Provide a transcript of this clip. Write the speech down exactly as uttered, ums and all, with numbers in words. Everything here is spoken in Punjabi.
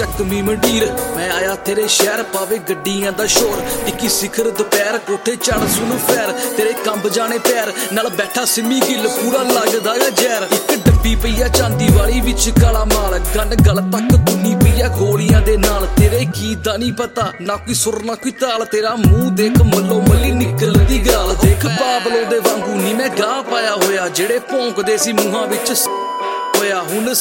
ਚੱਕਵੀਂ ਮੰਡੀਰ। ਮੈਂ ਆਇਆ ਤੇਰੇ ਸ਼ਹਿਰ ਪਾਵੇ ਗੱਡੀਆਂ ਦਾ ਸ਼ੋਰ, ਟਿੱਕੀ ਸਿਖਰ ਦੁਪਹਿਰ ਕੋਠੇ ਚੜ ਸੁਣ ਫੈਰ, ਤੇਰੇ ਕੰਬ ਜਾਣੇ ਪੈਰ ਨਾਲ ਬੈਠਾ ਸਿੰਮੀ ਗਿੱਲ ਪੂਰਾ ਲੱਗਦਾ ਗਾ ਜ਼ਹਿਰ। ਇੱਕ ਡੱਬੀ ਪਈ ਆ ਚਾਂਦੀ ਵਾਲੀ ਵਿੱਚ ਕਾਲਾ ਮਾਲ, ਗੰਨ ਗਲ ਤੱਕ ਦੁਨੀ ਪਈ ਆ ਗੋਲੀਆਂ ਦੇ ਨਾਲ। ਤੇਰੇ ਕੀ ਦਾ ਨਹੀਂ ਪਤਾ ਨਾ ਕੋਈ ਸੁਰ ਨਾ ਕੋਈ ਤਾਲ, ਤੇਰਾ ਮੂੰਹ ਦੇਖ ਮੱਲੋ ਮੱਲੀ ਨਿਕਲਦੀ ਗਾਲ। ਦੇਖ ਬਾਬਲੋ ਦੇ ਵਾਂਗੂ ਨੀ ਮੈਂ ਗਾਹ ਪਾਇਆ ਹੋਇਆ, ਜਿਹੜੇ ਭੌਂਕਦੇ ਸੀ ਮੂੰਹਾਂ ਵਿੱਚ ਹੋਇਆ ਹੁਣ